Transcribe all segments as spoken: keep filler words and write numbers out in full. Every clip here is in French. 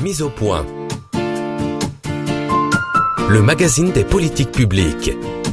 Mise au point. Le magazine des politiques publiques.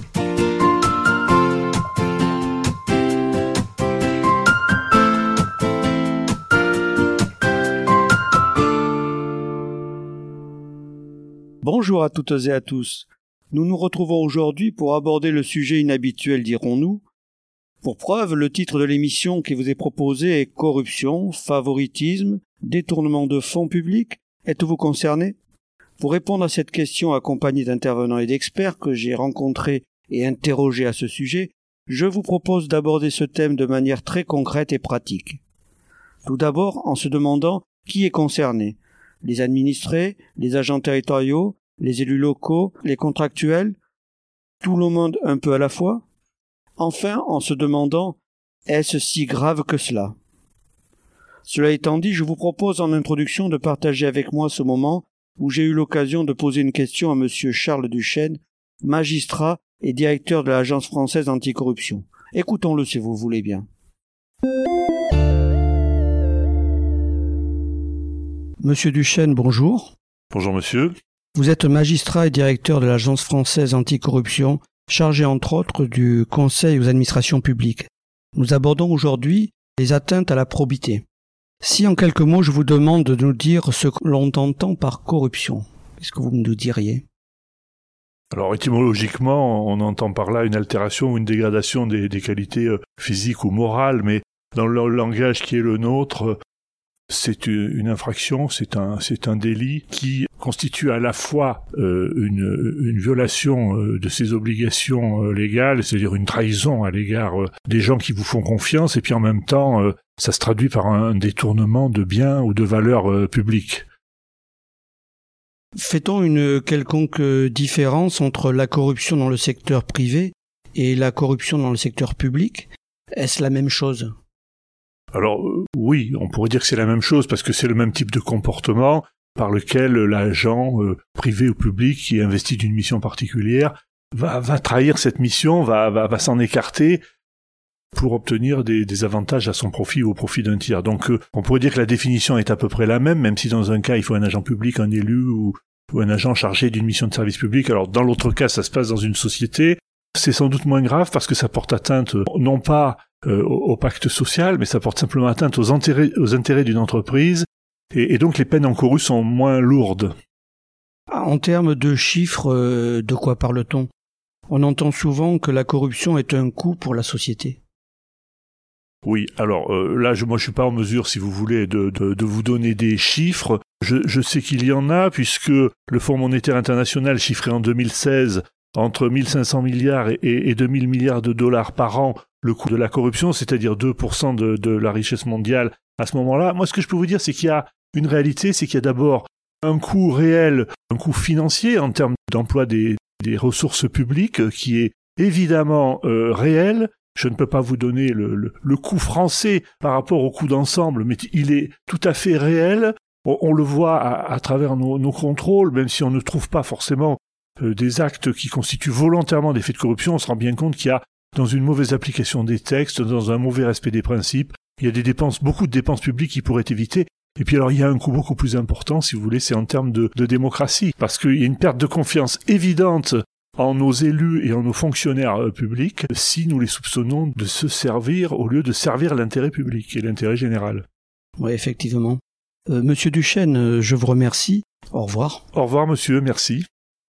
Bonjour à toutes et à tous. Nous nous retrouvons aujourd'hui pour aborder le sujet inhabituel, dirons-nous. Pour preuve, le titre de l'émission qui vous est proposé est « Corruption, favoritisme, détournement de fonds publics ». Êtes-vous concerné ? Pour répondre à cette question accompagnée d'intervenants et d'experts que j'ai rencontrés et interrogés à ce sujet, je vous propose d'aborder ce thème de manière très concrète et pratique. Tout d'abord, en se demandant qui est concerné. Les administrés, les agents territoriaux, les élus locaux, les contractuels, tout le monde un peu à la fois. Enfin, en se demandant, est-ce si grave que cela ? Cela étant dit, je vous propose en introduction de partager avec moi ce moment où j'ai eu l'occasion de poser une question à monsieur Charles Duchesne, magistrat et directeur de l'Agence française anticorruption. Écoutons-le si vous voulez bien. Monsieur Duchesne, bonjour. Bonjour monsieur. Vous êtes magistrat et directeur de l'Agence française anticorruption, chargé entre autres du Conseil aux administrations publiques. Nous abordons aujourd'hui les atteintes à la probité. Si en quelques mots je vous demande de nous dire ce que l'on entend par corruption, qu'est-ce que vous nous diriez ? Alors étymologiquement, on entend par là une altération ou une dégradation des, des qualités euh, physiques ou morales, mais dans le langage qui est le nôtre, c'est une infraction, c'est un, c'est un délit qui constitue à la fois euh, une, une violation euh, de ses obligations euh, légales, c'est-à-dire une trahison à l'égard euh, des gens qui vous font confiance, et puis en même temps, euh, ça se traduit par un détournement de biens ou de valeurs euh, publiques. Fait-on une quelconque différence entre la corruption dans le secteur privé et la corruption dans le secteur public ? Est-ce la même chose ? Alors euh, oui, on pourrait dire que c'est la même chose parce que c'est le même type de comportement par lequel l'agent euh, privé ou public qui est investi d'une mission particulière va, va trahir cette mission, va, va, va s'en écarter pour obtenir des, des avantages à son profit ou au profit d'un tiers. Donc euh, on pourrait dire que la définition est à peu près la même, même si dans un cas il faut un agent public, un élu ou, ou un agent chargé d'une mission de service public. Alors dans l'autre cas, ça se passe dans une société. C'est sans doute moins grave parce que ça porte atteinte euh, non pas Euh, au, au pacte social, mais ça porte simplement atteinte aux intérêts, aux intérêts d'une entreprise, et, et donc les peines encourues sont moins lourdes. En termes de chiffres, euh, de quoi parle-t-on ? On entend souvent que la corruption est un coût pour la société. Oui, alors euh, là, je, moi je suis pas en mesure, si vous voulez, de, de, de vous donner des chiffres. Je, je sais qu'il y en a, puisque le Fonds monétaire international chiffrait en deux mille seize entre mille cinq cents milliards et, et, et deux mille milliards de dollars par an le coût de la corruption, c'est-à-dire deux pour cent de, de la richesse mondiale à ce moment-là. Moi, ce que je peux vous dire, c'est qu'il y a une réalité, c'est qu'il y a d'abord un coût réel, un coût financier en termes d'emploi des, des ressources publiques qui est évidemment euh, réel. Je ne peux pas vous donner le, le, le coût français par rapport au coût d'ensemble, mais il est tout à fait réel. On, on le voit à, à travers nos, nos contrôles, même si on ne trouve pas forcément euh, des actes qui constituent volontairement des faits de corruption, on se rend bien compte qu'il y a dans une mauvaise application des textes, dans un mauvais respect des principes, il y a des dépenses, beaucoup de dépenses publiques qui pourraient éviter. Et puis alors il y a un coût beaucoup plus important, si vous voulez, c'est en termes de, de démocratie, parce qu'il y a une perte de confiance évidente en nos élus et en nos fonctionnaires euh, publics si nous les soupçonnons de se servir au lieu de servir l'intérêt public et l'intérêt général. Oui, effectivement. Euh, Monsieur Duchesne, je vous remercie. Au revoir. Au revoir, monsieur, merci.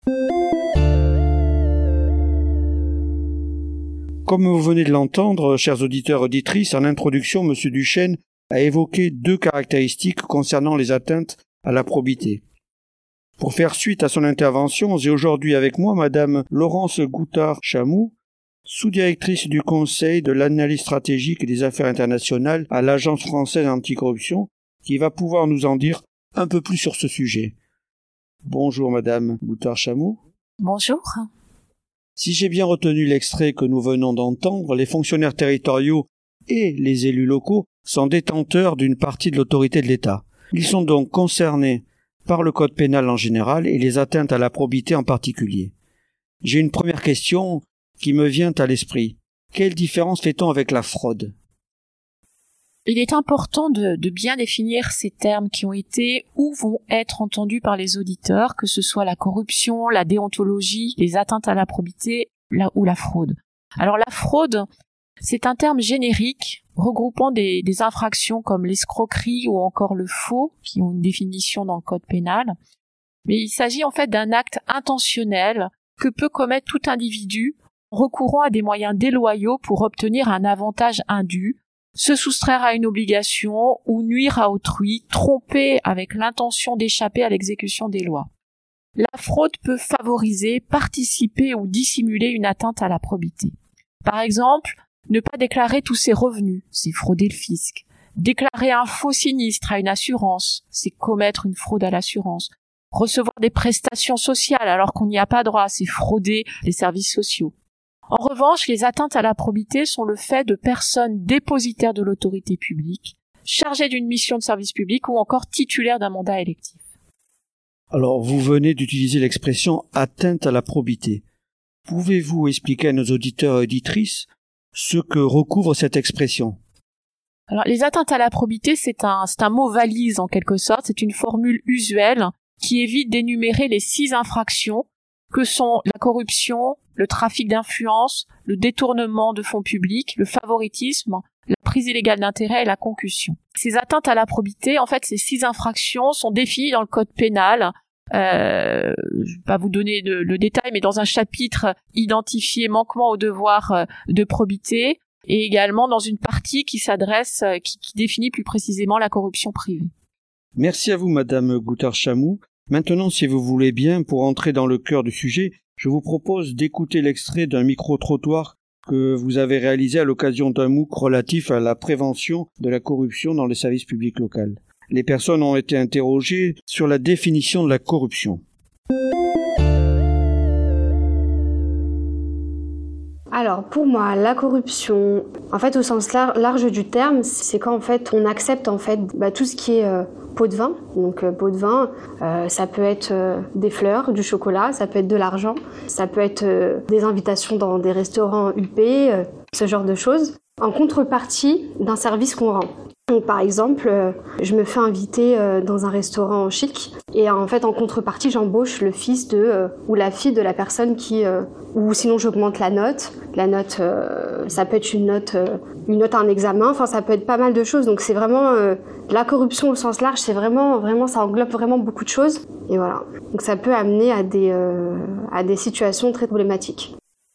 Comme vous venez de l'entendre, chers auditeurs et auditrices, en introduction, M. Duchesne a évoqué deux caractéristiques concernant les atteintes à la probité. Pour faire suite à son intervention, j'ai aujourd'hui avec moi Madame Laurence Goutard-Chamou, sous-directrice du Conseil de l'analyse stratégique et des affaires internationales à l'Agence française anticorruption, qui va pouvoir nous en dire un peu plus sur ce sujet. Bonjour Madame Goutard-Chamou. Bonjour. Si j'ai bien retenu l'extrait que nous venons d'entendre, les fonctionnaires territoriaux et les élus locaux sont détenteurs d'une partie de l'autorité de l'État. Ils sont donc concernés par le code pénal en général et les atteintes à la probité en particulier. J'ai une première question qui me vient à l'esprit. Quelle différence fait-on avec la fraude ? Il est important de, de bien définir ces termes qui ont été ou vont être entendus par les auditeurs, que ce soit la corruption, la déontologie, les atteintes à la probité la, ou la fraude. Alors la fraude, c'est un terme générique regroupant des, des infractions comme l'escroquerie ou encore le faux, qui ont une définition dans le code pénal. Mais il s'agit en fait d'un acte intentionnel que peut commettre tout individu en recourant à des moyens déloyaux pour obtenir un avantage indu, se soustraire à une obligation ou nuire à autrui, tromper avec l'intention d'échapper à l'exécution des lois. La fraude peut favoriser, participer ou dissimuler une atteinte à la probité. Par exemple, ne pas déclarer tous ses revenus, c'est frauder le fisc. Déclarer un faux sinistre à une assurance, c'est commettre une fraude à l'assurance. Recevoir des prestations sociales alors qu'on n'y a pas droit, c'est frauder les services sociaux. En revanche, les atteintes à la probité sont le fait de personnes dépositaires de l'autorité publique, chargées d'une mission de service public ou encore titulaires d'un mandat électif. Alors, vous venez d'utiliser l'expression « atteinte à la probité ». Pouvez-vous expliquer à nos auditeurs et auditrices ce que recouvre cette expression ? Alors, les atteintes à la probité, c'est un, c'est un mot valise en quelque sorte, c'est une formule usuelle qui évite d'énumérer les six infractions que sont la corruption, le trafic d'influence, le détournement de fonds publics, le favoritisme, la prise illégale d'intérêt et la concussion. Ces atteintes à la probité, en fait, ces six infractions sont définies dans le code pénal. Euh, je vais pas vous donner de, le détail, mais dans un chapitre identifié manquement au devoir de probité et également dans une partie qui s'adresse, qui, qui définit plus précisément la corruption privée. Merci à vous, Madame Goutard-Chamou. Maintenant, si vous voulez bien, pour entrer dans le cœur du sujet, je vous propose d'écouter l'extrait d'un micro-trottoir que vous avez réalisé à l'occasion d'un MOOC relatif à la prévention de la corruption dans les services publics locaux. Les personnes ont été interrogées sur la définition de la corruption. Alors, pour moi, la corruption, en fait, au sens lar- large du terme, c'est quand, en fait, on accepte, en fait, bah, tout ce qui est euh, pot de vin. Donc, euh, pot de vin, euh, ça peut être euh, des fleurs, du chocolat, ça peut être de l'argent, ça peut être euh, des invitations dans des restaurants huppés, euh, ce genre de choses, en contrepartie d'un service qu'on rend. Donc, par exemple, euh, je me fais inviter euh, dans un restaurant chic et en fait, en contrepartie, j'embauche le fils de euh, ou la fille de la personne qui, euh, ou sinon j'augmente la note. La note, euh, ça peut être une note, euh, une note à un examen. Enfin, ça peut être pas mal de choses. Donc, c'est vraiment euh, la corruption au sens large. C'est vraiment, vraiment, ça englobe vraiment beaucoup de choses. Et voilà. Donc, ça peut amener à des, euh, à des situations très problématiques.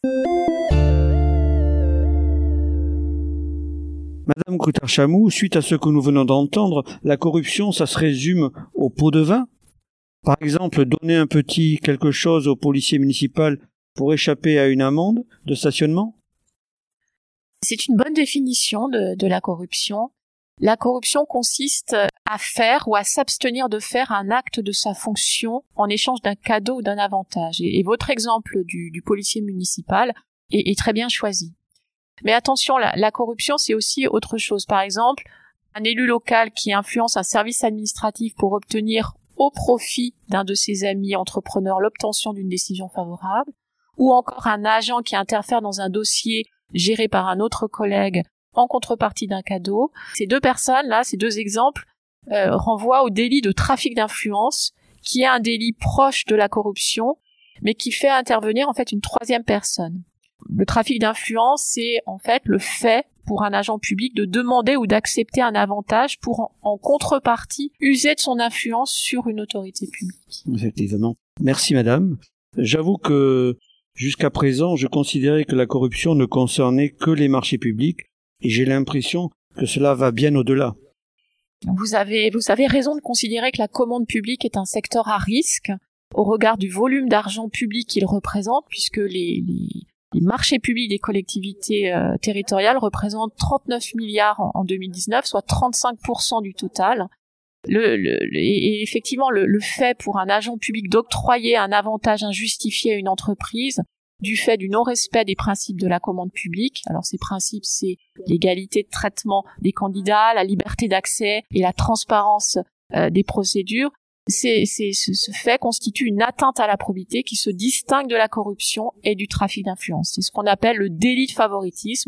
Madame Goutard-Chamou, suite à ce que nous venons d'entendre, la corruption, ça se résume au pot de vin ? Par exemple, donner un petit quelque chose au policier municipal pour échapper à une amende de stationnement ? C'est une bonne définition de, de la corruption. La corruption consiste à faire ou à s'abstenir de faire un acte de sa fonction en échange d'un cadeau ou d'un avantage. Et, et votre exemple du, du policier municipal est, est très bien choisi. Mais attention, la, la corruption, c'est aussi autre chose. Par exemple, un élu local qui influence un service administratif pour obtenir au profit d'un de ses amis entrepreneurs l'obtention d'une décision favorable, ou encore un agent qui interfère dans un dossier géré par un autre collègue en contrepartie d'un cadeau. Ces deux personnes-là, ces deux exemples, euh, renvoient au délit de trafic d'influence, qui est un délit proche de la corruption, mais qui fait intervenir en fait une troisième personne. Le trafic d'influence, c'est en fait le fait pour un agent public de demander ou d'accepter un avantage pour en, en contrepartie user de son influence sur une autorité publique. Effectivement. Merci madame. J'avoue que jusqu'à présent, je considérais que la corruption ne concernait que les marchés publics et j'ai l'impression que cela va bien au-delà. Vous avez, vous avez raison de considérer que la commande publique est un secteur à risque au regard du volume d'argent public qu'il représente, puisque les, les Les marchés publics des collectivités euh, territoriales représentent trente-neuf milliards en, en deux mille dix-neuf, soit trente-cinq pour cent du total. Le, le, et, et effectivement, le, le fait pour un agent public d'octroyer un avantage injustifié à une entreprise du fait du non-respect des principes de la commande publique. Alors ces principes, c'est l'égalité de traitement des candidats, la liberté d'accès et la transparence euh, des procédures. C'est, c'est, ce, ce fait constitue une atteinte à la probité qui se distingue de la corruption et du trafic d'influence. C'est ce qu'on appelle le délit de favoritisme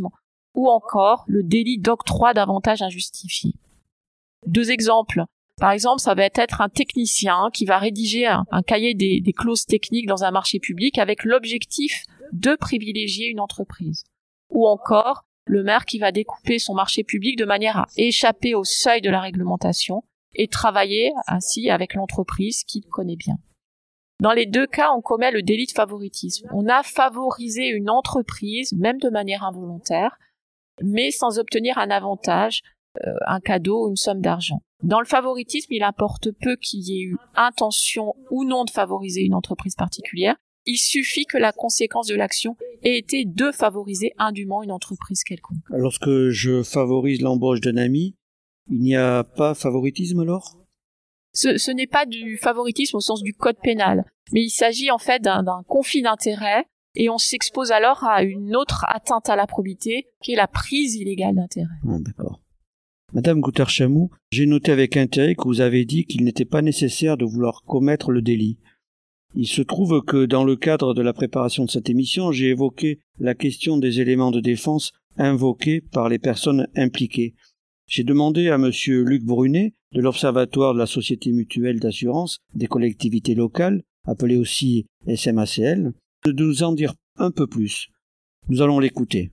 ou encore le délit d'octroi d'avantages injustifiés. Deux exemples. Par exemple, ça va être un technicien qui va rédiger un, un cahier des, des clauses techniques dans un marché public avec l'objectif de privilégier une entreprise. Ou encore, le maire qui va découper son marché public de manière à échapper au seuil de la réglementation et travailler ainsi avec l'entreprise qu'il connaît bien. Dans les deux cas, on commet le délit de favoritisme. On a favorisé une entreprise, même de manière involontaire, mais sans obtenir un avantage, euh, un cadeau, une somme d'argent. Dans le favoritisme, il importe peu qu'il y ait eu intention ou non de favoriser une entreprise particulière. Il suffit que la conséquence de l'action ait été de favoriser indûment une entreprise quelconque. Lorsque je favorise l'embauche d'un ami, il n'y a pas favoritisme alors ? Ce, ce n'est pas du favoritisme au sens du code pénal, mais il s'agit en fait d'un, d'un conflit d'intérêts et on s'expose alors à une autre atteinte à la probité qui est la prise illégale d'intérêts. Ah, d'accord. Madame Goutter-Chamou, j'ai noté avec intérêt que vous avez dit qu'il n'était pas nécessaire de vouloir commettre le délit. Il se trouve que dans le cadre de la préparation de cette émission, j'ai évoqué la question des éléments de défense invoqués par les personnes impliquées. J'ai demandé à monsieur Luc Brunet, de l'Observatoire de la Société Mutuelle d'Assurance des collectivités locales, appelé aussi S M A C L, de nous en dire un peu plus. Nous allons l'écouter.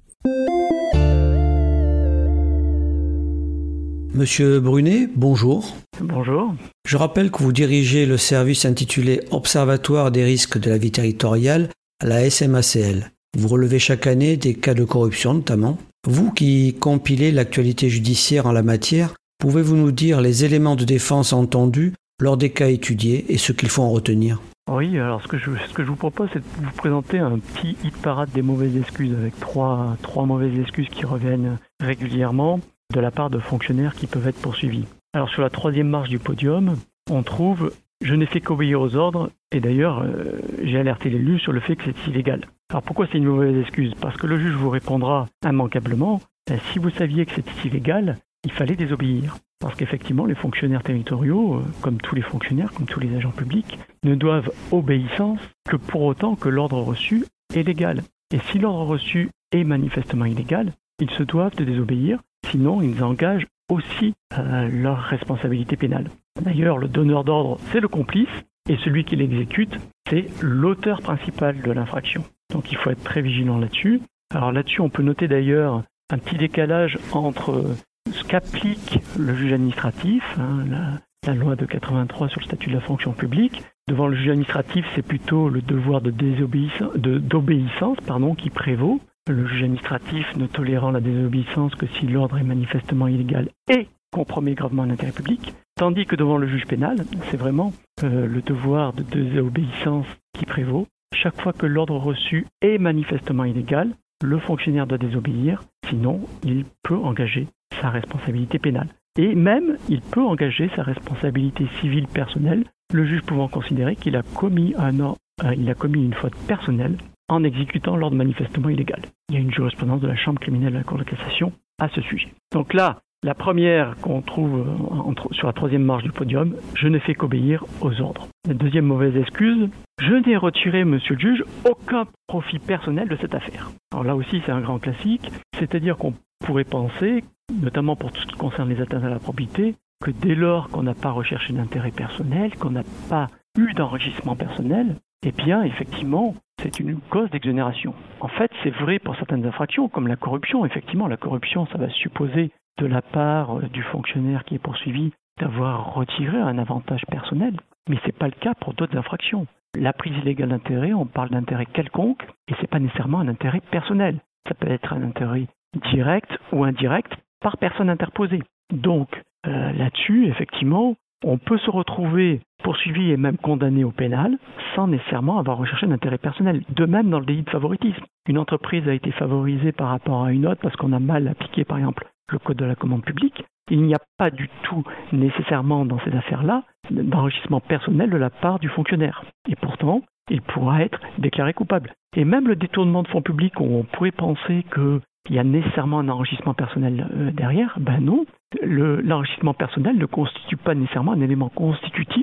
Monsieur Brunet, bonjour. Bonjour. Je rappelle que vous dirigez le service intitulé Observatoire des risques de la vie territoriale à la S M A C L. Vous relevez chaque année des cas de corruption notamment. Vous qui compilez l'actualité judiciaire en la matière, pouvez-vous nous dire les éléments de défense entendus lors des cas étudiés et ce qu'il faut en retenir ? Oui, alors ce que je, ce que je vous propose, c'est de vous présenter un petit hit parade des mauvaises excuses avec trois, trois mauvaises excuses qui reviennent régulièrement de la part de fonctionnaires qui peuvent être poursuivis. Alors sur la troisième marche du podium, on trouve « Je n'ai fait qu'obéir aux ordres » et d'ailleurs euh, j'ai alerté l'élu sur le fait que c'est illégal. Alors pourquoi c'est une mauvaise excuse ? Parce que le juge vous répondra immanquablement ben, « Si vous saviez que c'était illégal, il fallait désobéir ». Parce qu'effectivement, les fonctionnaires territoriaux, euh, comme tous les fonctionnaires, comme tous les agents publics, ne doivent obéissance que pour autant que l'ordre reçu est légal. Et si l'ordre reçu est manifestement illégal, ils se doivent de désobéir, sinon ils engagent aussi euh, leur responsabilité pénale. D'ailleurs, le donneur d'ordre, c'est le complice, et celui qui l'exécute, c'est l'auteur principal de l'infraction. Donc il faut être très vigilant là-dessus. Alors là-dessus, on peut noter d'ailleurs un petit décalage entre ce qu'applique le juge administratif, hein, la, la loi de quatre-vingt-trois sur le statut de la fonction publique. Devant le juge administratif, c'est plutôt le devoir de désobéissance, de, d'obéissance pardon, qui prévaut. Le juge administratif ne tolérant la désobéissance que si l'ordre est manifestement illégal et compromet gravement l'intérêt public. Tandis que devant le juge pénal, c'est vraiment euh, le devoir de désobéissance qui prévaut. Chaque fois que l'ordre reçu est manifestement illégal, le fonctionnaire doit désobéir, sinon il peut engager sa responsabilité pénale. Et même, il peut engager sa responsabilité civile personnelle, le juge pouvant considérer qu'il a commis, un or, euh, il a commis une faute personnelle en exécutant l'ordre manifestement illégal. Il y a une jurisprudence de la Chambre criminelle de la Cour de cassation à ce sujet. Donc là, la première qu'on trouve entre, sur la troisième marche du podium, je n'ai fait qu'obéir aux ordres. La deuxième mauvaise excuse, je n'ai retiré, monsieur le juge, aucun profit personnel de cette affaire. Alors là aussi, c'est un grand classique, c'est-à-dire qu'on pourrait penser, notamment pour tout ce qui concerne les atteintes à la probité, que dès lors qu'on n'a pas recherché d'intérêt personnel, qu'on n'a pas eu d'enrichissement personnel, eh bien, effectivement, c'est une cause d'exonération. En fait, c'est vrai pour certaines infractions, comme la corruption. Effectivement, la corruption, ça va supposer de la part du fonctionnaire qui est poursuivi d'avoir retiré un avantage personnel. Mais ce n'est pas le cas pour d'autres infractions. La prise illégale d'intérêt, on parle d'intérêt quelconque, et ce n'est pas nécessairement un intérêt personnel. Ça peut être un intérêt direct ou indirect par personne interposée. Donc, euh, là-dessus, effectivement, on peut se retrouver poursuivi et même condamné au pénal sans nécessairement avoir recherché d'intérêt personnel. De même dans le délit de favoritisme. Une entreprise a été favorisée par rapport à une autre parce qu'on a mal appliqué, par exemple, le code de la commande publique. Il n'y a pas du tout nécessairement dans ces affaires-là d'enrichissement personnel de la part du fonctionnaire. Et pourtant, il pourra être déclaré coupable. Et même le détournement de fonds publics, où on pourrait penser qu'il y a nécessairement un enrichissement personnel euh, derrière, ben non. Le, l'enrichissement personnel ne constitue pas nécessairement un élément constitutif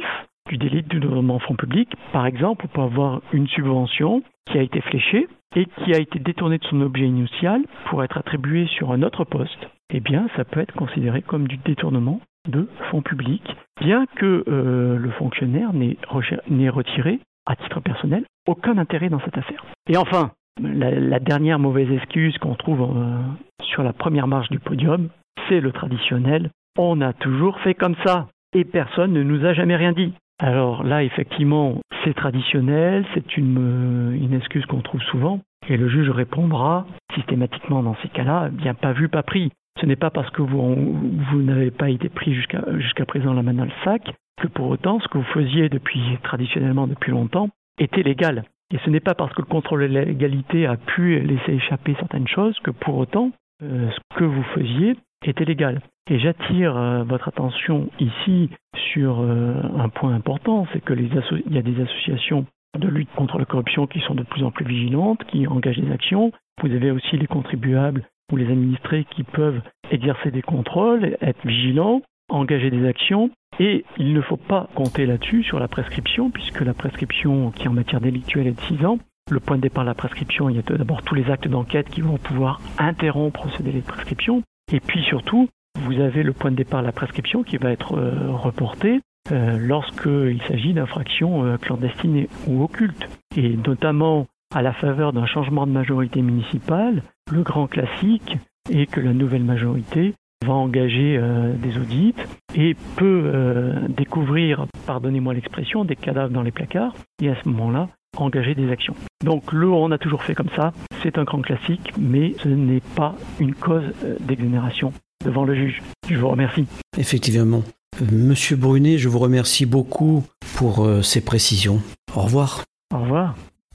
du délit de détournement de fonds publics. Par exemple, on peut avoir une subvention qui a été fléchée et qui a été détournée de son objet initial pour être attribuée sur un autre poste. Eh bien, ça peut être considéré comme du détournement de fonds publics, bien que euh, le fonctionnaire n'ait, recher- n'ait retiré, à titre personnel, aucun intérêt dans cette affaire. Et enfin, la, la dernière mauvaise excuse qu'on trouve euh, sur la première marche du podium, c'est le traditionnel « on a toujours fait comme ça » et personne ne nous a jamais rien dit. Alors là, effectivement, c'est traditionnel, c'est une, euh, une excuse qu'on trouve souvent, et le juge répondra systématiquement dans ces cas-là, bien pas vu, pas pris. Ce n'est pas parce que vous, vous n'avez pas été pris jusqu'à, jusqu'à présent la main dans le sac que pour autant ce que vous faisiez depuis traditionnellement depuis longtemps était légal. Et ce n'est pas parce que le contrôle de la légalité a pu laisser échapper certaines choses que pour autant euh, ce que vous faisiez était légal. Et j'attire euh, votre attention ici sur euh, un point important, c'est que les asso- il y a des associations de lutte contre la corruption qui sont de plus en plus vigilantes, qui engagent des actions. Vous avez aussi les contribuables ou les administrés qui peuvent exercer des contrôles, être vigilants, engager des actions. Et il ne faut pas compter là-dessus sur la prescription, puisque la prescription qui en matière délictuelle est de six ans. Le point de départ de la prescription, il y a d'abord tous les actes d'enquête qui vont pouvoir interrompre ce délai de prescription. Et puis surtout, vous avez le point de départ de la prescription qui va être euh, reporté euh, lorsqu'il s'agit d'infractions euh, clandestines ou occultes. Et notamment à la faveur d'un changement de majorité municipale, le grand classique est que la nouvelle majorité va engager euh, des audits et peut euh, découvrir, pardonnez-moi l'expression, des cadavres dans les placards et à ce moment-là, engager des actions. Donc le on a toujours fait comme ça, c'est un grand classique, mais ce n'est pas une cause euh, d'exonération devant le juge. Je vous remercie. Effectivement. Euh, Monsieur Brunet, je vous remercie beaucoup pour euh, ces précisions. Au revoir. Au revoir.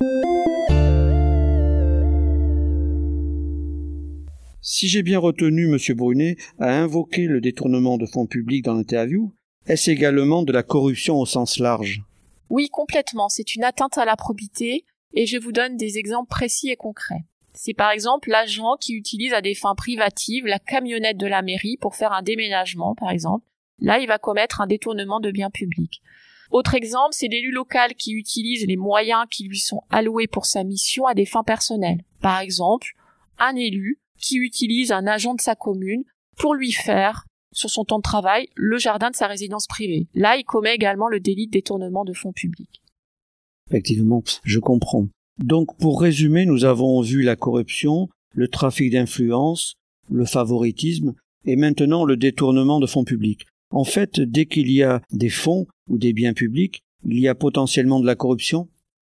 Si j'ai bien retenu Monsieur Brunet à invoquer le détournement de fonds publics dans l'interview, est-ce également de la corruption au sens large ? Oui, complètement. C'est une atteinte à la probité et je vous donne des exemples précis et concrets. C'est par exemple l'agent qui utilise à des fins privatives la camionnette de la mairie pour faire un déménagement, par exemple. Là, il va commettre un détournement de biens publics. Autre exemple, c'est l'élu local qui utilise les moyens qui lui sont alloués pour sa mission à des fins personnelles. Par exemple, un élu qui utilise un agent de sa commune pour lui faire, sur son temps de travail, le jardin de sa résidence privée. Là, il commet également le délit de détournement de fonds publics. Effectivement, je comprends. Donc, pour résumer, nous avons vu la corruption, le trafic d'influence, le favoritisme et maintenant le détournement de fonds publics. En fait, dès qu'il y a des fonds ou des biens publics, il y a potentiellement de la corruption ?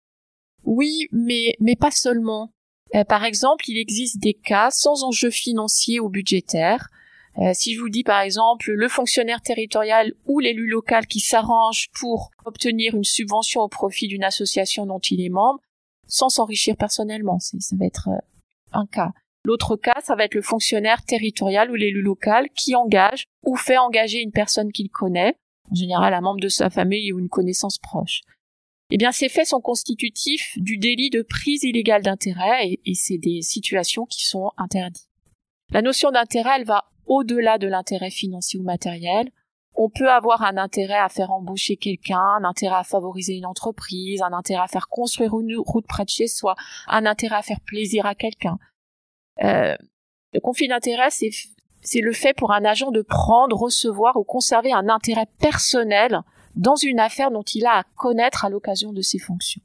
Oui, mais, mais pas seulement. Euh, par exemple, il existe des cas sans enjeu financier ou budgétaire. Euh, si je vous dis par exemple le fonctionnaire territorial ou l'élu local qui s'arrange pour obtenir une subvention au profit d'une association dont il est membre, sans s'enrichir personnellement, c'est, ça va être euh, un cas. L'autre cas, ça va être le fonctionnaire territorial ou l'élu local qui engage ou fait engager une personne qu'il connaît, en général un membre de sa famille ou une connaissance proche. Eh bien, ces faits sont constitutifs du délit de prise illégale d'intérêt et, et c'est des situations qui sont interdites. La notion d'intérêt, elle va au-delà de l'intérêt financier ou matériel. On peut avoir un intérêt à faire embaucher quelqu'un, un intérêt à favoriser une entreprise, un intérêt à faire construire une route près de chez soi, un intérêt à faire plaisir à quelqu'un. Euh, le conflit d'intérêt, c'est, c'est le fait pour un agent de prendre, recevoir ou conserver un intérêt personnel dans une affaire dont il a à connaître à l'occasion de ses fonctions.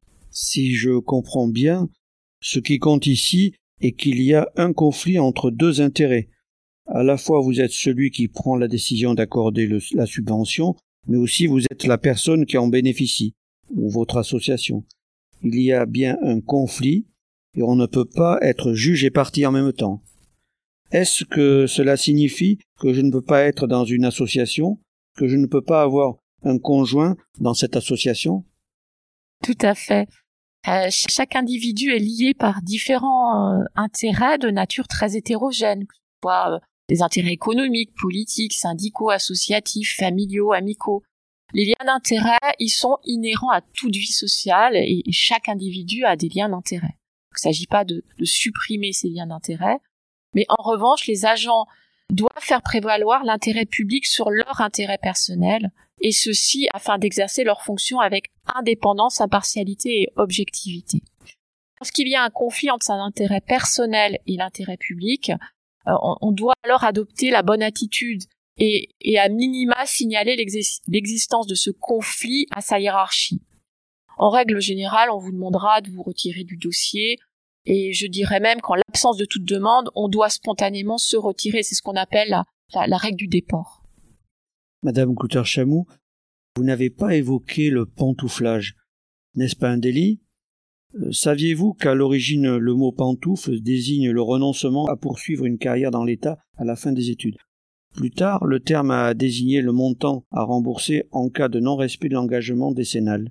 Si je comprends bien, ce qui compte ici est qu'il y a un conflit entre deux intérêts. À la fois vous êtes celui qui prend la décision d'accorder le, la subvention, mais aussi vous êtes la personne qui en bénéficie, ou votre association. Il y a bien un conflit, et on ne peut pas être juge et partie en même temps. Est-ce que cela signifie que je ne peux pas être dans une association, que je ne peux pas avoir un conjoint dans cette association ? Tout à fait. Euh, chaque individu est lié par différents euh, intérêts de nature très hétérogène, que ce soit euh, des intérêts économiques, politiques, syndicaux, associatifs, familiaux, amicaux. Les liens d'intérêt, ils sont inhérents à toute vie sociale et, et chaque individu a des liens d'intérêt. Il ne s'agit pas de, de supprimer ces liens d'intérêt, mais en revanche, les agents doivent faire prévaloir l'intérêt public sur leur intérêt personnel et ceci afin d'exercer leurs fonctions avec indépendance, impartialité et objectivité. Lorsqu'il y a un conflit entre son intérêt personnel et l'intérêt public, euh, on, on doit alors adopter la bonne attitude et, et à minima signaler l'exi- l'existence de ce conflit à sa hiérarchie. En règle générale, on vous demandera de vous retirer du dossier et je dirais même qu'en l'absence de toute demande, on doit spontanément se retirer. C'est ce qu'on appelle la, la, la règle du déport. Madame Cloutard-Chamou, vous n'avez pas évoqué le pantouflage. N'est-ce pas un délit ? euh, Saviez-vous qu'à l'origine, le mot pantoufle désigne le renoncement à poursuivre une carrière dans l'État à la fin des études ? Plus tard, le terme a désigné le montant à rembourser en cas de non-respect de l'engagement décennal.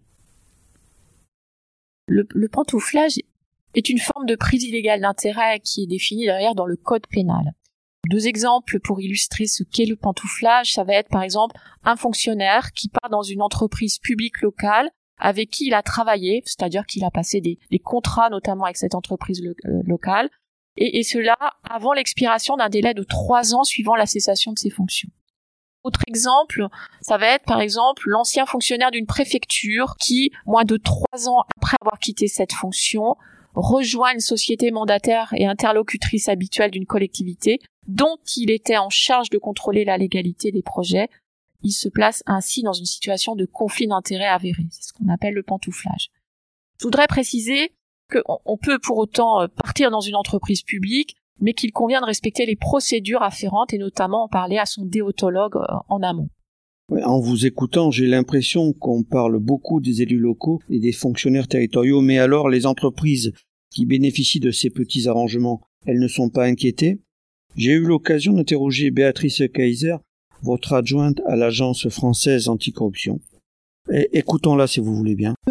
Le, le pantouflage est une forme de prise illégale d'intérêt qui est définie derrière dans le code pénal. Deux exemples pour illustrer ce qu'est le pantouflage, ça va être par exemple un fonctionnaire qui part dans une entreprise publique locale avec qui il a travaillé, c'est-à-dire qu'il a passé des, des contrats notamment avec cette entreprise lo- euh, locale, et, et cela avant l'expiration d'un délai de trois ans suivant la cessation de ses fonctions. Autre exemple, ça va être par exemple l'ancien fonctionnaire d'une préfecture qui, moins de trois ans après avoir quitté cette fonction, rejoint une société mandataire et interlocutrice habituelle d'une collectivité dont il était en charge de contrôler la légalité des projets. Il se place ainsi dans une situation de conflit d'intérêts avéré. C'est ce qu'on appelle le pantouflage. Je voudrais préciser qu'on peut pour autant partir dans une entreprise publique, mais qu'il convient de respecter les procédures afférentes et notamment en parler à son déontologue en amont. Ouais, en vous écoutant, j'ai l'impression qu'on parle beaucoup des élus locaux et des fonctionnaires territoriaux, mais alors les entreprises qui bénéficient de ces petits arrangements, elles ne sont pas inquiétées ? J'ai eu l'occasion d'interroger Béatrice Kaiser, votre adjointe à l'Agence française anticorruption. Et écoutons-la si vous voulez bien.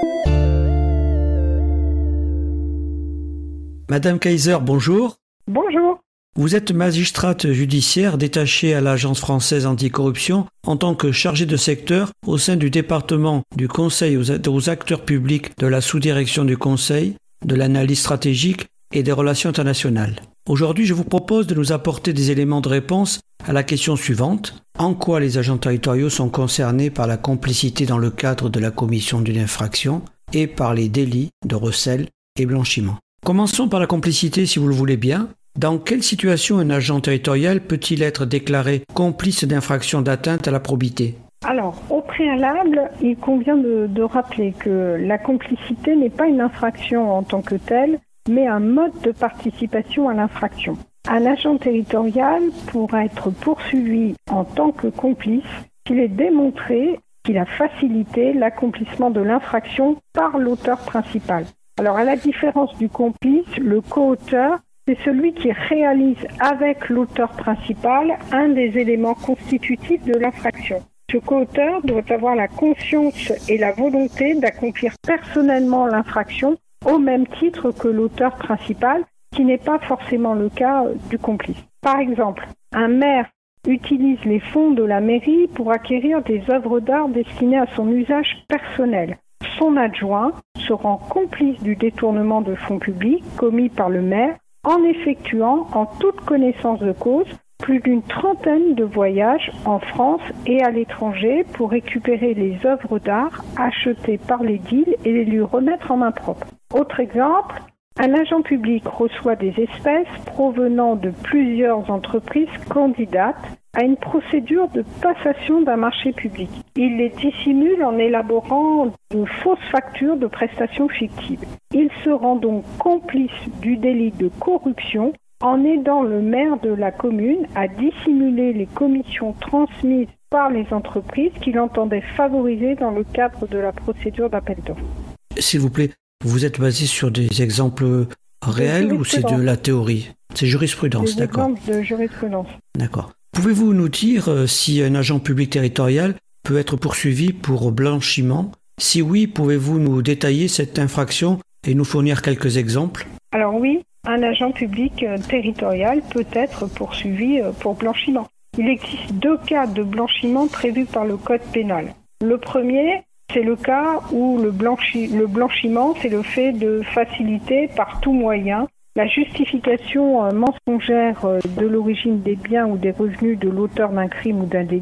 Madame Kaiser, bonjour. Bonjour. Vous êtes magistrate judiciaire détachée à l'Agence française anticorruption en tant que chargée de secteur au sein du département du Conseil aux acteurs publics de la sous-direction du Conseil, de l'analyse stratégique et des relations internationales. Aujourd'hui, je vous propose de nous apporter des éléments de réponse à la question suivante. En quoi les agents territoriaux sont concernés par la complicité dans le cadre de la commission d'une infraction et par les délits de recel et blanchiment ? Commençons par la complicité, si vous le voulez bien. Dans quelle situation un agent territorial peut-il être déclaré complice d'infraction d'atteinte à la probité ? Alors, au préalable, il convient de, de rappeler que la complicité n'est pas une infraction en tant que telle, mais un mode de participation à l'infraction. Un agent territorial pourra être poursuivi en tant que complice s'il est démontré qu'il a facilité l'accomplissement de l'infraction par l'auteur principal. Alors, à la différence du complice, le co-auteur, c'est celui qui réalise avec l'auteur principal un des éléments constitutifs de l'infraction. Ce co-auteur doit avoir la conscience et la volonté d'accomplir personnellement l'infraction au même titre que l'auteur principal, qui n'est pas forcément le cas du complice. Par exemple, un maire utilise les fonds de la mairie pour acquérir des œuvres d'art destinées à son usage personnel. Son adjoint se rend complice du détournement de fonds publics commis par le maire en effectuant en toute connaissance de cause plus d'une trentaine de voyages en France et à l'étranger pour récupérer les œuvres d'art achetées par l'édile et les lui remettre en main propre. Autre exemple, un agent public reçoit des espèces provenant de plusieurs entreprises candidates à une procédure de passation d'un marché public. Il les dissimule en élaborant de fausses factures de prestations fictives. Il se rend donc complice du délit de corruption en aidant le maire de la commune à dissimuler les commissions transmises par les entreprises qu'il entendait favoriser dans le cadre de la procédure d'appel d'offres. S'il vous plaît, vous êtes basé sur des exemples réels ou c'est de la théorie ? C'est jurisprudence, des d'accord. Des exemples de jurisprudence. D'accord. Pouvez-vous nous dire euh, si un agent public territorial peut être poursuivi pour blanchiment ? Si oui, pouvez-vous nous détailler cette infraction et nous fournir quelques exemples ? Alors oui, un agent public euh, territorial peut être poursuivi euh, pour blanchiment. Il existe deux cas de blanchiment prévus par le Code pénal. Le premier, c'est le cas où le, blanchi- le blanchiment, c'est le fait de faciliter par tout moyen la justification euh, mensongère euh, de l'origine des biens ou des revenus de l'auteur d'un crime ou d'un délit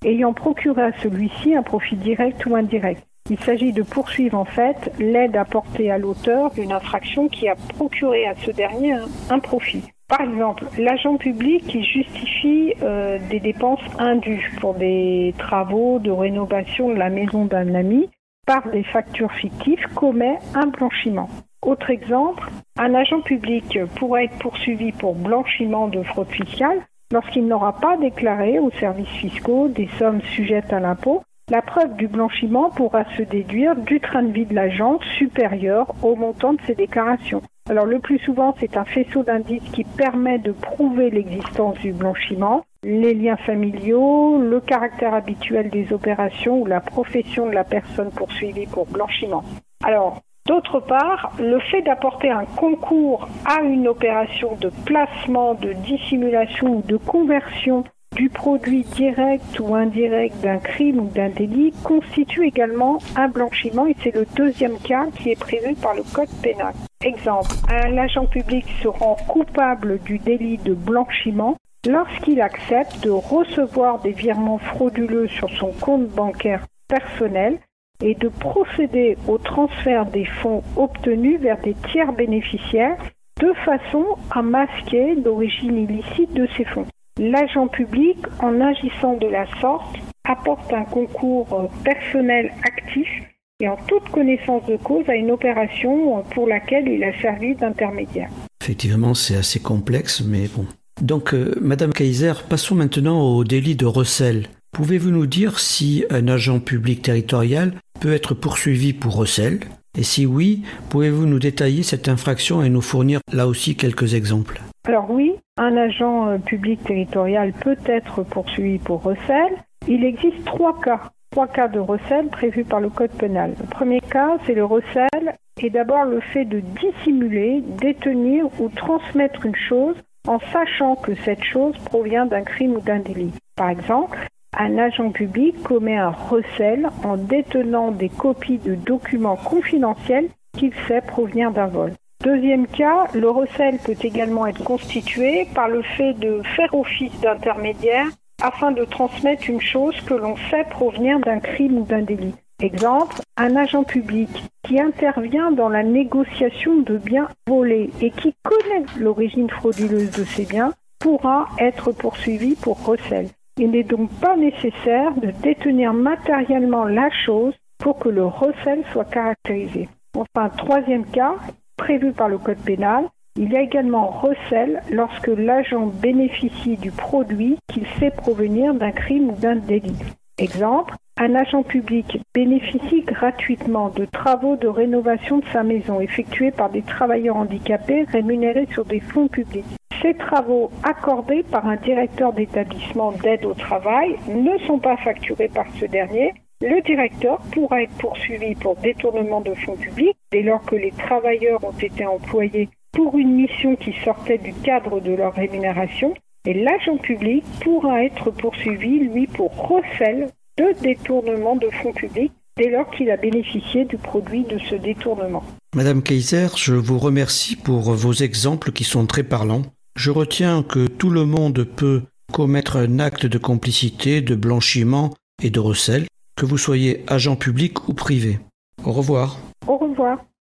ayant procuré à celui-ci un profit direct ou indirect. Il s'agit de poursuivre en fait l'aide apportée à l'auteur d'une infraction qui a procuré à ce dernier un, un profit. Par exemple, l'agent public qui justifie euh, des dépenses indues pour des travaux de rénovation de la maison d'un ami par des factures fictives commet un blanchiment. Autre exemple, un agent public pourra être poursuivi pour blanchiment de fraude fiscale lorsqu'il n'aura pas déclaré aux services fiscaux des sommes sujettes à l'impôt. La preuve du blanchiment pourra se déduire du train de vie de l'agent supérieur au montant de ses déclarations. Alors le plus souvent, c'est un faisceau d'indices qui permet de prouver l'existence du blanchiment, les liens familiaux, le caractère habituel des opérations ou la profession de la personne poursuivie pour blanchiment. Alors, d'autre part, le fait d'apporter un concours à une opération de placement, de dissimulation ou de conversion du produit direct ou indirect d'un crime ou d'un délit constitue également un blanchiment et c'est le deuxième cas qui est prévu par le Code pénal. Exemple, un agent public se rend coupable du délit de blanchiment lorsqu'il accepte de recevoir des virements frauduleux sur son compte bancaire personnel et de procéder au transfert des fonds obtenus vers des tiers bénéficiaires de façon à masquer l'origine illicite de ces fonds. L'agent public, en agissant de la sorte, apporte un concours personnel actif et en toute connaissance de cause à une opération pour laquelle il a servi d'intermédiaire. Effectivement, c'est assez complexe, mais bon. Donc, euh, Madame Kaiser, passons maintenant au délit de recel. Pouvez-vous nous dire si un agent public territorial peut être poursuivi pour recel ? Et si oui, pouvez-vous nous détailler cette infraction et nous fournir là aussi quelques exemples ? Alors oui, un agent public territorial peut être poursuivi pour recel. Il existe trois cas, trois cas de recel prévus par le Code pénal. Le premier cas, c'est le recel, et d'abord le fait de dissimuler, détenir ou transmettre une chose en sachant que cette chose provient d'un crime ou d'un délit. Par exemple, un agent public commet un recel en détenant des copies de documents confidentiels qu'il sait provenir d'un vol. Deuxième cas, le recel peut également être constitué par le fait de faire office d'intermédiaire afin de transmettre une chose que l'on sait provenir d'un crime ou d'un délit. Exemple, un agent public qui intervient dans la négociation de biens volés et qui connaît l'origine frauduleuse de ces biens pourra être poursuivi pour recel. Il n'est donc pas nécessaire de détenir matériellement la chose pour que le recel soit caractérisé. Enfin, troisième cas, prévu par le Code pénal, il y a également recel lorsque l'agent bénéficie du produit qu'il sait provenir d'un crime ou d'un délit. Exemple, un agent public bénéficie gratuitement de travaux de rénovation de sa maison effectués par des travailleurs handicapés rémunérés sur des fonds publics. Ces travaux accordés par un directeur d'établissement d'aide au travail ne sont pas facturés par ce dernier. Le directeur pourra être poursuivi pour détournement de fonds publics dès lors que les travailleurs ont été employés pour une mission qui sortait du cadre de leur rémunération et l'agent public pourra être poursuivi, lui, pour recel de détournement de fonds publics dès lors qu'il a bénéficié du produit de ce détournement. Madame Kaiser, je vous remercie pour vos exemples qui sont très parlants. Je retiens que tout le monde peut commettre un acte de complicité, de blanchiment et de recel, que vous soyez agent public ou privé. Au revoir. Au revoir.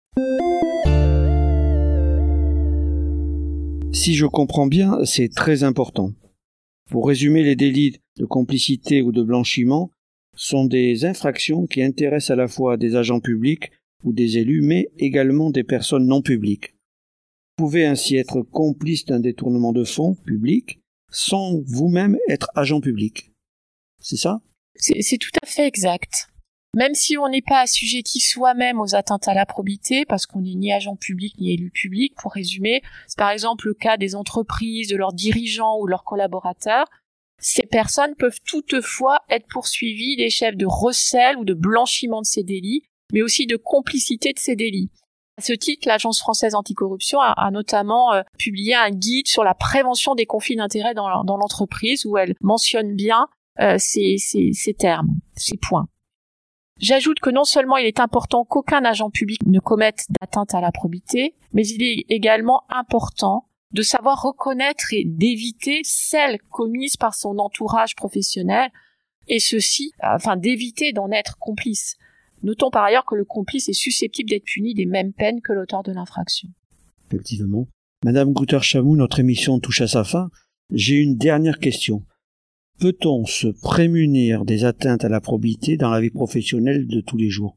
Si je comprends bien, c'est très important. Pour résumer, les délits de complicité ou de blanchiment sont des infractions qui intéressent à la fois des agents publics ou des élus, mais également des personnes non publiques. Vous pouvez ainsi être complice d'un détournement de fonds publics sans vous-même être agent public. C'est ça ? C'est, c'est tout à fait exact. Même si on n'est pas assujetti soi-même aux atteintes à la probité, parce qu'on n'est ni agent public ni élu public, pour résumer, c'est par exemple le cas des entreprises, de leurs dirigeants ou leurs collaborateurs, ces personnes peuvent toutefois être poursuivies des chefs de recel ou de blanchiment de ces délits, mais aussi de complicité de ces délits. À ce titre, l'Agence française anticorruption a, a notamment euh, publié un guide sur la prévention des conflits d'intérêts dans, dans l'entreprise, où elle mentionne bien euh, ces, ces, ces termes, ces points. J'ajoute que non seulement il est important qu'aucun agent public ne commette d'atteinte à la probité, mais il est également important de savoir reconnaître et d'éviter celles commises par son entourage professionnel, et ceci afin d'éviter d'en être complice. Notons par ailleurs que le complice est susceptible d'être puni des mêmes peines que l'auteur de l'infraction. Effectivement. Madame Goutard-Chamou, notre émission touche à sa fin. J'ai une dernière question. Peut-on se prémunir des atteintes à la probité dans la vie professionnelle de tous les jours?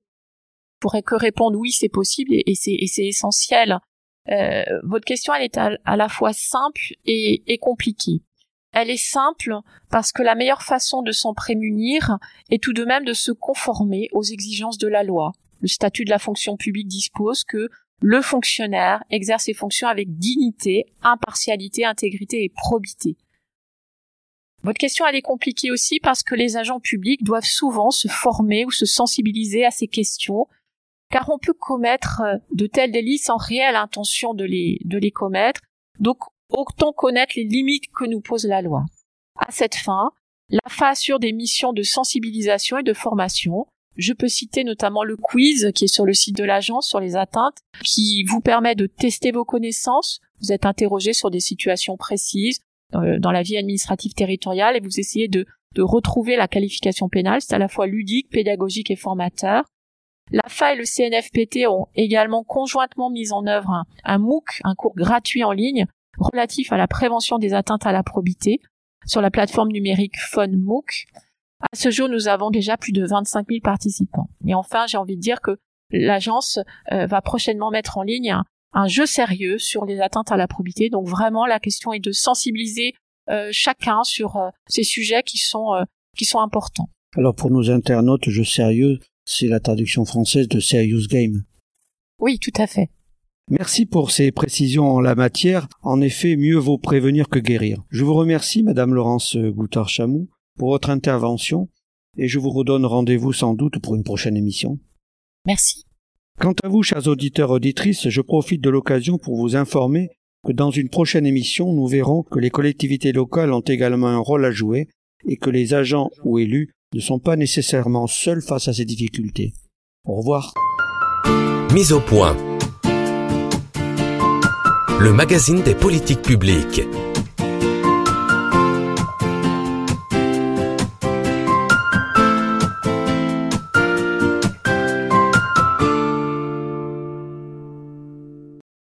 Je pourrais que répondre oui, c'est possible et, et, c'est, et c'est essentiel. Euh, votre question, elle est à, à la fois simple et, et compliquée. Elle est simple parce que la meilleure façon de s'en prémunir est tout de même de se conformer aux exigences de la loi. Le statut de la fonction publique dispose que le fonctionnaire exerce ses fonctions avec dignité, impartialité, intégrité et probité. Votre question, elle est compliquée aussi parce que les agents publics doivent souvent se former ou se sensibiliser à ces questions, car on peut commettre de tels délits sans réelle intention de les, de les commettre, donc autant connaître les limites que nous pose la loi. À cette fin, l'A F A assure des missions de sensibilisation et de formation. Je peux citer notamment le quiz qui est sur le site de l'agence sur les atteintes, qui vous permet de tester vos connaissances. Vous êtes interrogé sur des situations précises dans la vie administrative territoriale et vous essayez de, de retrouver la qualification pénale. C'est à la fois ludique, pédagogique et formateur. L'A F A et le C N F P T ont également conjointement mis en œuvre un, un MOOC, un cours gratuit en ligne, relatif à la prévention des atteintes à la probité sur la plateforme numérique PhoneMOOC. À ce jour, nous avons déjà plus de vingt-cinq mille participants. Et enfin, j'ai envie de dire que l'agence euh, va prochainement mettre en ligne un, un jeu sérieux sur les atteintes à la probité. Donc vraiment, la question est de sensibiliser euh, chacun sur euh, ces sujets qui sont euh, qui sont importants. Alors pour nos internautes, jeu sérieux, c'est la traduction française de Serious Game. Oui, tout à fait. Merci pour ces précisions en la matière. En effet, mieux vaut prévenir que guérir. Je vous remercie, Madame Laurence Goutard-Chamou, pour votre intervention et je vous redonne rendez-vous sans doute pour une prochaine émission. Merci. Quant à vous, chers auditeurs et auditrices, je profite de l'occasion pour vous informer que dans une prochaine émission, nous verrons que les collectivités locales ont également un rôle à jouer et que les agents ou élus ne sont pas nécessairement seuls face à ces difficultés. Au revoir. Mise au point. Le magazine des politiques publiques.